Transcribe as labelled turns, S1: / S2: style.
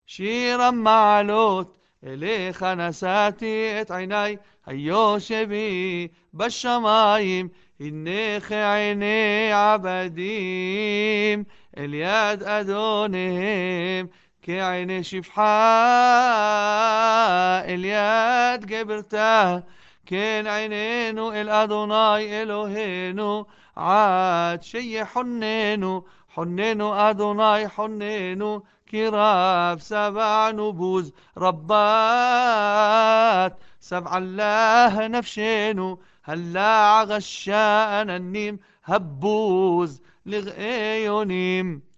S1: שירה מעלות, אליך נשאתי את עיניי, היושבי בשמיים, הנך עיני עבדים, אל יד אדוניהם, כעיני שפחה, אל יד גברתה, כן עינינו אל אדוני אלוהינו, עד שיחוננו, חוננו אדוני חוננו, כי רב سبع نبوذ ربات سبع الله نفشينو هلا غشاء النيم هبوز لغيونيم